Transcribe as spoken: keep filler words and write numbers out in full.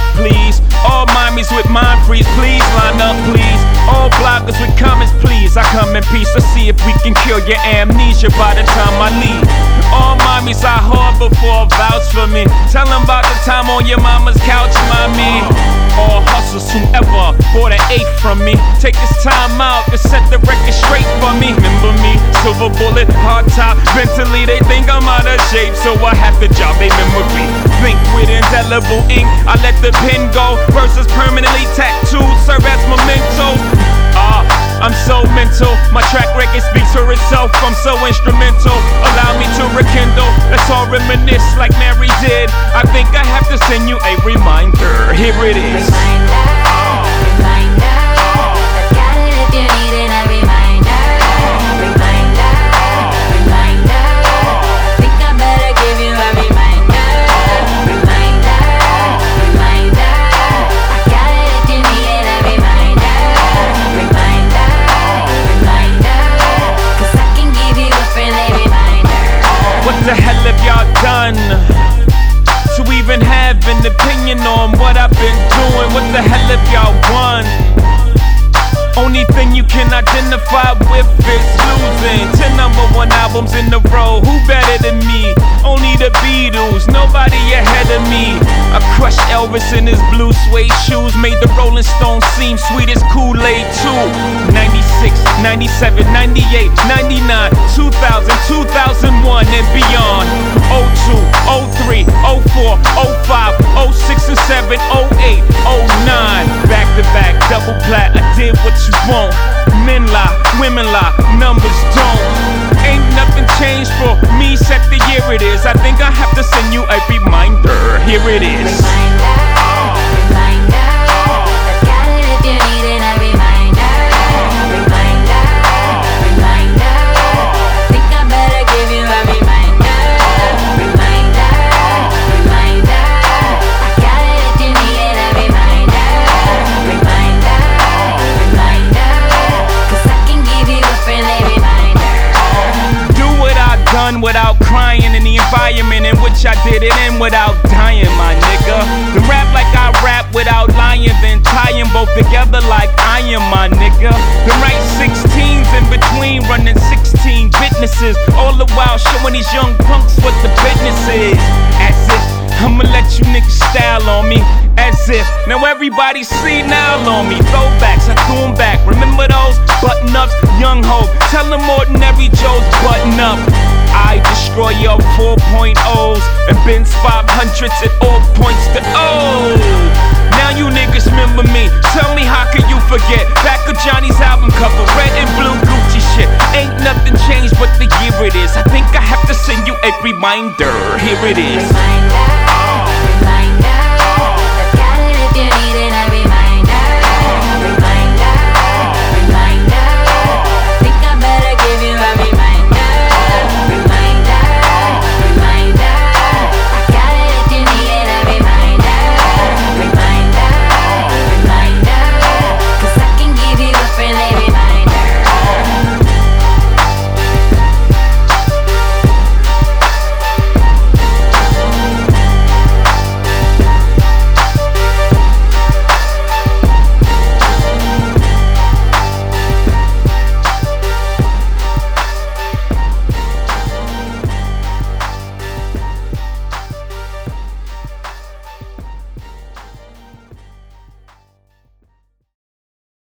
please. All mommies with mind freeze, please line up, please. All bloggers with comments, please. I come in peace. Let's see if we can cure your amnesia by the time I leave. All mommies I harbor for vouch for me. Tell them about the time on your mama's couch, mommy. All hustlers whoever bought an eighth from me. Take this time out to set the record straight for me. Remember me, silver bullet, hard top, mentally they think I'm out of shape, so I have to jog their memory. Think with indelible ink, I let the pen go. Verses permanently tattooed, serve as mementos. Ah, I'm so mental, my track record speaks for itself. I'm so instrumental, allow me to rekindle. Let's all reminisce like Mary did. I think I have to send you a reminder. Here it is. Reminder, reminder. I've got it if you need it, a reminder. Reminder, reminder. I think I better give you a reminder. Reminder, reminder. I got it if you need it, a reminder. Reminder, reminder. Cause I can give you a friendly reminder. What the hell have y'all done to even have an opinion on what I've been doing? What the hell have y'all won? Only thing you can identify with is losing. Ten number one albums in a row, who better than me? Only the Beatles, nobody ahead of me. I crushed Elvis in his blue suede shoes, made the Rolling Stones seem sweet as Kool-Aid too. ninety-six, ninety-seven, ninety-eight, ninety-nine, two thousand, two thousand one and beyond. oh two, oh three, oh four, oh five, oh six and seven, oh eight, oh nine. Back to back, double plat, I did what you want. Men lie, women lie, numbers don't. Ain't nothing changed for me, set the year it is. I think I have to send you a reminder. Here it is. Reminder, reminder. I've got it if you need it, a reminder. Reminder, reminder. I think I better give you a reminder. Reminder, reminder. I got it if you need it, a reminder. Reminder, reminder. Cause I can give you a friendly reminder. Do what I've done without crying in the environment in which I did it in without dying, my nigga. Then rap like I rap without lying, then tie them both together like I am, my nigga. Then write sixteens in between, running sixteen businesses, all the while showing these young punks what the business is. As if I'ma let you niggas style on me. As if now everybody see now on me. Throwbacks, I threw them back. Remember those button ups, young ho. Tell them ordinary Joe's button up. I destroy your four point ohs and Benz five hundreds at all points to oh. Now you niggas remember me. Tell me how can you forget? Back of Johnny's album cover, red and blue Gucci shit. Ain't nothing changed but the year it is. I think I have to send you a reminder. Here it is.